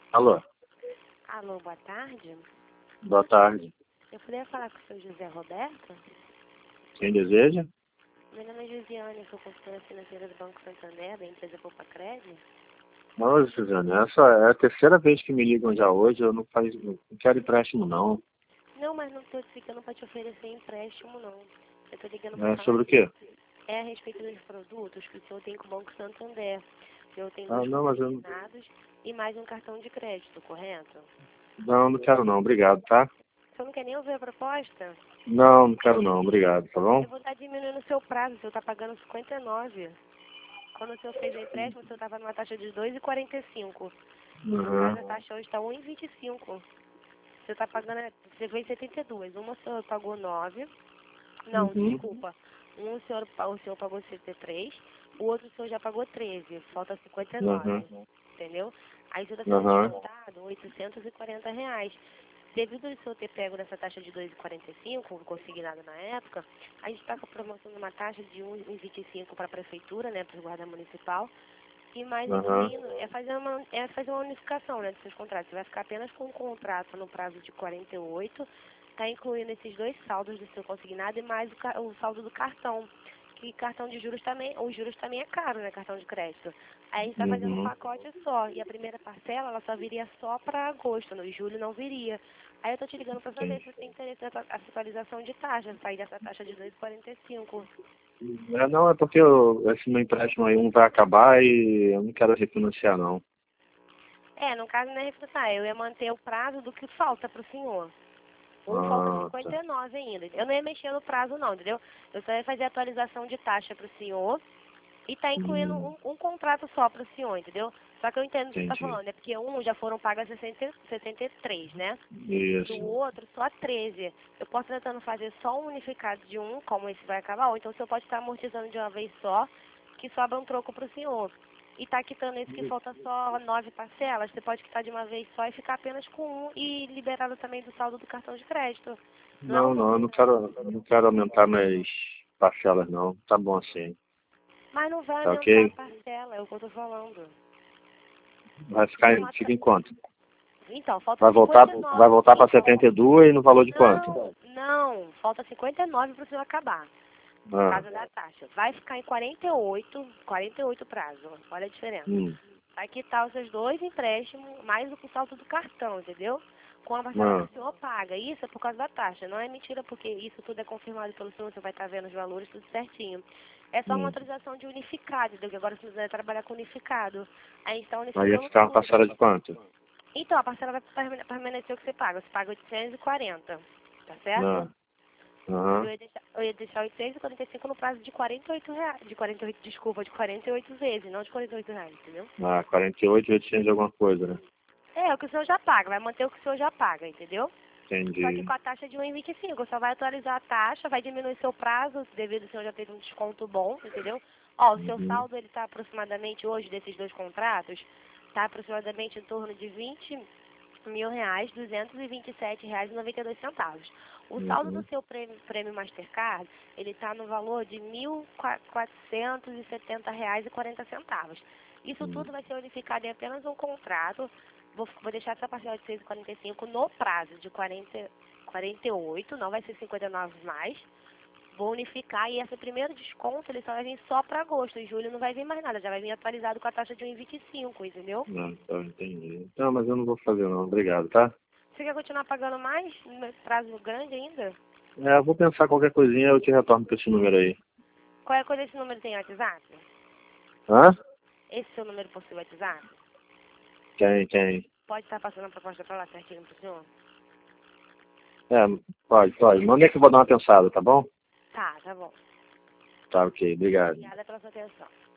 Alô, Alô, boa tarde. boa tarde. Eu poderia falar com o seu José Roberto? Quem deseja? Meu nome é Josiane, sou consultora financeira do Banco Santander, da empresa Poupa-Cred. Nossa, Suzana, essa é a terceira vez que me ligam já hoje, eu não quero empréstimo não. Não, mas não estou te ligando para te oferecer empréstimo, não. Eu estou ligando para É falar sobre o quê? a respeito dos produtos que o senhor tem com o Banco Santander. O senhor tem Ah, dois não, mas eu consignados e mais um cartão de crédito, correto? não quero não, obrigado, tá? O senhor não quer nem ouvir a proposta? Não quero não, obrigado, tá bom? Eu vou estar diminuindo o seu prazo, o senhor está pagando 59. Quando o senhor fez o empréstimo, o senhor estava numa taxa de 2,45. No Uhum, caso, a taxa hoje está 1,25. Você está pagando, você fez 72. Uma o senhor pagou 9. Não, uhum, desculpa. O senhor pagou 63. O outro o senhor já pagou 13. Falta 59. uhum, Entendeu? Aí o senhor está sendo uhum, descontado R$ 840. Devido ao senhor ter pego nessa taxa de 2,45, consignado na época, a gente está com a promoção de uma taxa de 1,25 para a prefeitura, né, para o guarda municipal. E mais uhum. incluindo, é fazer uma unificação, né, dos seus contratos. Você vai ficar apenas com um contrato no prazo de 48, está incluindo esses dois saldos do seu consignado e mais o saldo do cartão. Que cartão de juros também, os juros também é caro, né, cartão de crédito. Aí a gente está fazendo um Uhum. pacote só, e a primeira parcela, ela só viria só para agosto, no julho não viria. Aí eu tô te ligando para saber Entendi. se você tem interesse nessa atualização de taxa, sair dessa taxa de 2,45. É, não, é porque esse meu empréstimo aí um vai acabar e eu não quero refinanciar não. É, no caso não é refinanciar, eu ia manter o prazo do que falta para o senhor. Falta Ah, tá. 59 ainda. Eu não ia mexer no prazo não, entendeu? Eu só ia fazer a atualização de taxa para o senhor e tá incluindo Hum, um contrato só para o senhor, entendeu? Só que eu entendo o que você está entendi. falando, é porque um já foram pagas 63, né? Do Isso. outro só 13. Eu posso estar tentando fazer só um unificado de um, como esse vai acabar, ou então o senhor pode estar amortizando de uma vez só, que sobra um troco para o senhor. E tá quitando esse que falta só 9 parcelas, você pode quitar de uma vez só e ficar apenas com um e liberado também do saldo do cartão de crédito. Não é um Não, eu novo não prazo, não entendeu? quero aumentar minhas parcelas não. Tá bom assim. Mas não vai Tá aumentar a ok? parcela, é o que eu tô falando. Vai ficar, Não ata... fica em quanto? Então, falta Vai 59. voltar para Então, 72 no valor de quanto? não, falta 59 para o senhor acabar. Por Ah, causa da taxa. Vai ficar em 48 prazo. Olha a diferença. hum, Vai quitar os seus dois empréstimos, mais o saldo do cartão, entendeu? Com a parcela que ah, o senhor paga. Isso é por causa da taxa. Não é mentira, porque isso tudo é confirmado pelo senhor, você vai estar vendo os valores, tudo certinho. É só uma hum. autorização de unificado, entendeu? Que agora você vai trabalhar com unificado. Aí a gente está Aí ia unificando ficar uma tudo. parcela de quanto? Então, a parcela vai permanecer o que você paga. Você paga 840, tá certo? Ah, aham. Eu ia deixar 845 no prazo de R$ 48. De 48, desculpa, de 48 vezes, não de R$ 48, entendeu? Ah, 48, 800 de alguma coisa, né? É o que o senhor já paga, vai manter o que o senhor já paga, entendeu? Só que Entendi. com a taxa de 1,25, só vai atualizar a taxa, vai diminuir seu prazo, devido ao senhor já ter um desconto bom, entendeu? Ó, o seu Uhum. saldo, ele tá aproximadamente hoje, desses dois contratos, tá aproximadamente em torno de R$ 20.000, R$ 227,92. O saldo do Uhum. seu prêmio Mastercard, ele está no valor de R$ 1.470,40. Isso tudo Uhum. vai ser unificado em apenas um contrato. Vou deixar essa parcela de 6,45 no prazo de 48, não vai ser 59 mais. Vou unificar e esse primeiro desconto ele só vai vir só para agosto. Em julho não vai vir mais nada, já vai vir atualizado com a taxa de 1,25, entendeu? Não, tá, entendi. Não, mas eu não vou fazer não, obrigado, tá? Você quer continuar pagando mais? No prazo grande ainda? É, eu vou pensar qualquer coisinha, eu te retorno com esse número aí. Qual é coisa esse número tem WhatsApp? Hã? Esse seu número possui WhatsApp? Quem? Pode estar passando a proposta para lá certinho pro senhor? É, pode. Manda aí que eu vou dar uma pensada, tá bom? Tá bom. Tá, ok, obrigado. Obrigada pela sua atenção.